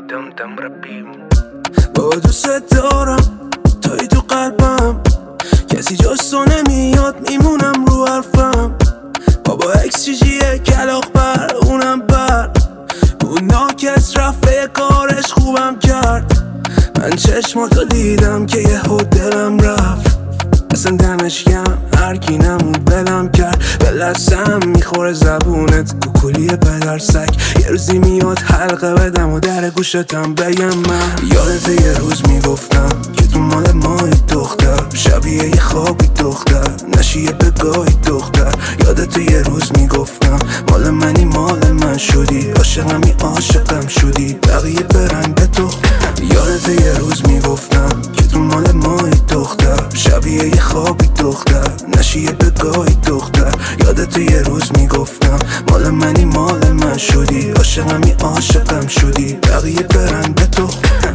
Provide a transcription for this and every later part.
با دوست دارم توی تو قلبم، کسی جز تو نمیاد میمونم رو حرفم. بابا اکسیژیه کلاق بر اونم بر اون ناکس رفته کارش خوبم کرد. من چشماتو دیدم که یه دلم رفت، اصلا دمش گرم هرکی نمود بلم کرد. به لسم میخوره زبونت کوکولی پدر سگ. یه روزی میاد حلقه بدم و در گوشتم بگم من یادت یه روز میگفتم که تو مال مایی دختر، شبیه یه خوابی دختر، نشیه بگاهی دختر. یادت یه روز میگفتم مال منی مال من شدی، عاشقمی عاشقم شدی بقیه برن به تو. یادت یه روز میگفتم که تو مال مایی دختر، شبیه یه خوابی دختر، نشیه بگاهی دختر. یادت یه روز میگفتم مال منی مال من شدی، عاشقمی عاشقم شدی بقیه برن به تو.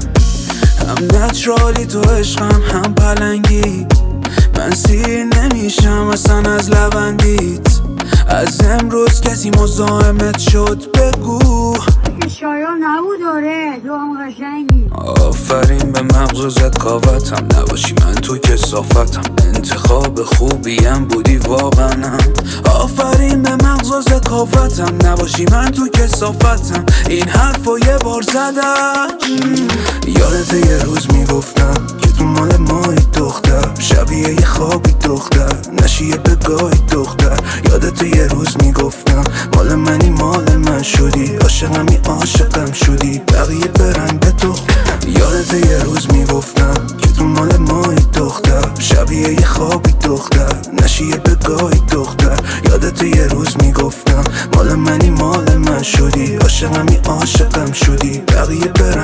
هم نچرالی تو عشقم هم پلنگی، من سیر نمیشم اصلا از لبندیت. از امروز کسی مزاحمت شد بگو شایان نبود. داره تو هم قشنگی. آفرین به مغزت کاوتم، نباشی من تو کثافتم. انتخاب خوبیم بودی واقعا. آفرین به مغزت کاوتم، نباشی من تو کثافتم. این حرفو یه بار زدم. یادت یه روز میگفتم که تو مال مایی دختر، شبیه یه خوابی دختر، نشیه بگاهی دختر. یادت یه روز میگفتم مال منی مال من شدی، عاشقمی عاشقم شدی بقیه برن به تو. یادت یه روز میگفتم که تو مال مایی دختر، شبیه یه خوابی دختر، نشیه بگاهی دختر. یادت یه روز میگفتم مال منی مال من شدی، عاشقمی عاشقم شدی بقیه برن